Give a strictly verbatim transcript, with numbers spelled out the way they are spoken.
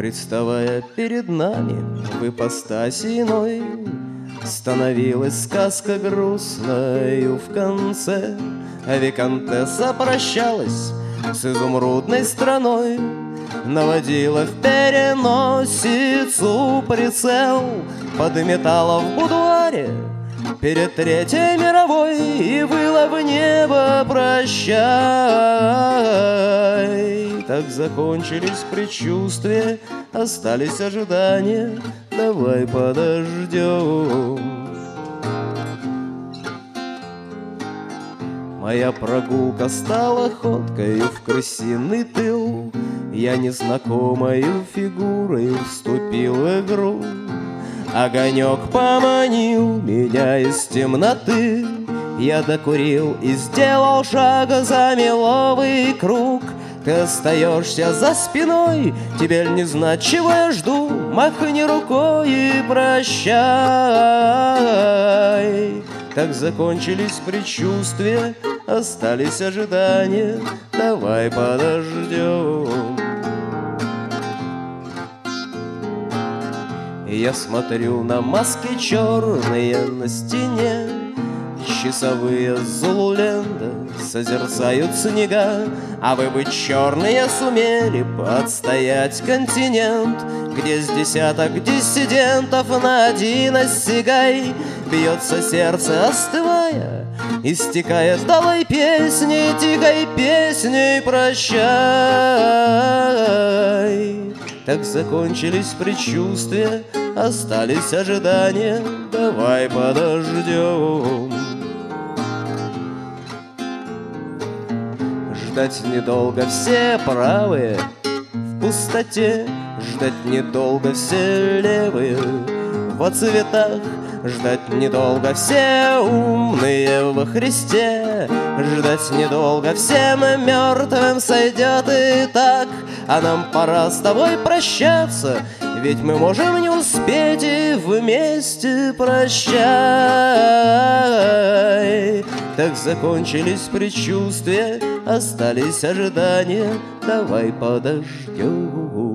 Представая перед нами в ипостаси иной, становилась сказка грустною в конце. Викантесса прощалась с изумрудной страной, наводила в переносицу прицел, подметала в будуаре перед Третьей мировой и выла в небо «Прощай». Так закончились предчувствия, остались ожидания, давай подождем. Моя прогулка стала ходкою в крысиный тыл, я незнакомою фигурой вступил в игру. Огонек поманил меня из темноты, я докурил и сделал шаг за меловый круг. Ты остаешься за спиной, теперь не знать, чего я жду. Махни рукой и прощай. Так закончились предчувствия, остались ожидания, давай подождем. Я смотрю на маски черные на стене, часовые Зулуленда созерцают снега. А вы бы черные сумели подстоять континент, где с десяток диссидентов на один осягай. Бьется сердце, остывая, истекает вдалой песни, тихой песней прощай. Так закончились предчувствия, остались ожидания, давай подождем. Ждать недолго, все правые в пустоте, ждать недолго, все левые во цветах, ждать недолго, все умные во Христе, ждать недолго, всем мертвым сойдет и так. А нам пора с тобой прощаться, ведь мы можем не успеть и вместе прощай. Так закончились предчувствия, остались ожидания, давай подождем.